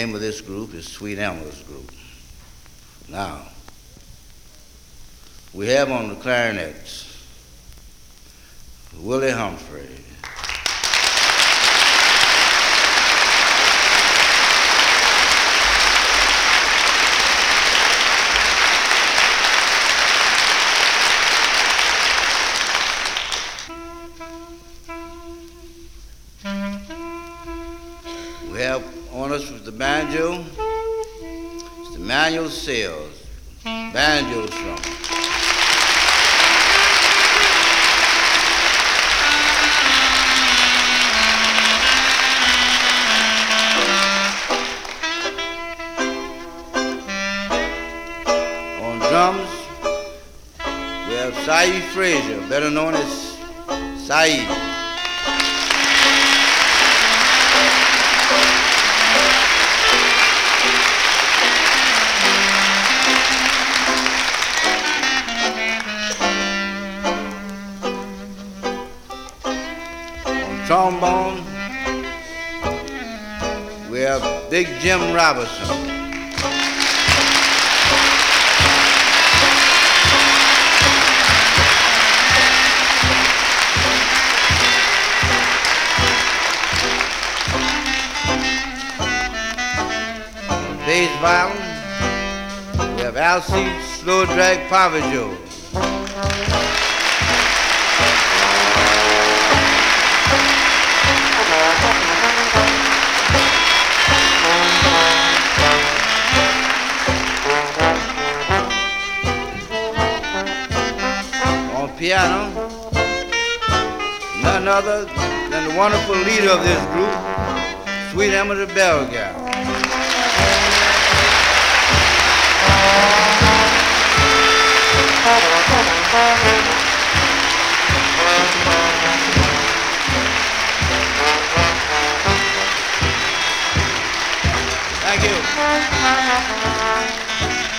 name of this group is Sweet Emma's Group. Now, we have on the clarinets Willie Humphrey. We have on us with the banjo, Mr. Manuel Sales, banjo strum. On drums, we have Saeed Frazier, better known as Saeed. Trombone, we have Big Jim Robertson. Bass violin, we have Alcide Slow Drag Pavajo. Piano, none other than the wonderful leader of this group, Sweet Emma the Bell Gal. Thank you.